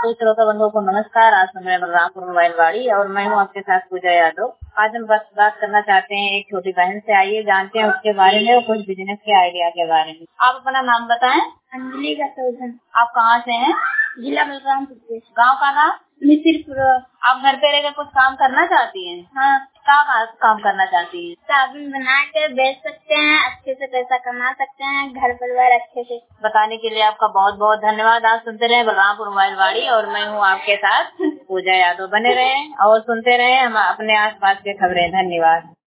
तो श्रोता बंधुओं को नमस्कार। आज सुन रहे हैं बलरामपुर मोबाइल वाड़ी और मैं हूँ आपके साथ पूजा यादव। आज हम बात करना चाहते हैं एक छोटी बहन से। आइए जानते हैं उसके बारे में और कुछ बिजनेस के आइडिया के बारे में। आप अपना नाम बताएं। अंजलि का सौजन। आप कहाँ से हैं? जिला बलरामपुर। गाँव का नाम? मिसिरपुर। आप घर पे रहकर कुछ काम करना चाहती हैं? हाँ। क्या काम करना चाहती हैं? साबुन बना के बेच सकते हैं, अच्छे से पैसा कमा सकते हैं, घर परिवार अच्छे से। बताने के लिए आपका बहुत बहुत धन्यवाद। आप सुनते रहे बलरामपुर मोबाइल वाड़ी और मैं हूँ आपके साथ पूजा यादव। बने रहे और सुनते रहे हम अपने आसपास के खबरें। धन्यवाद।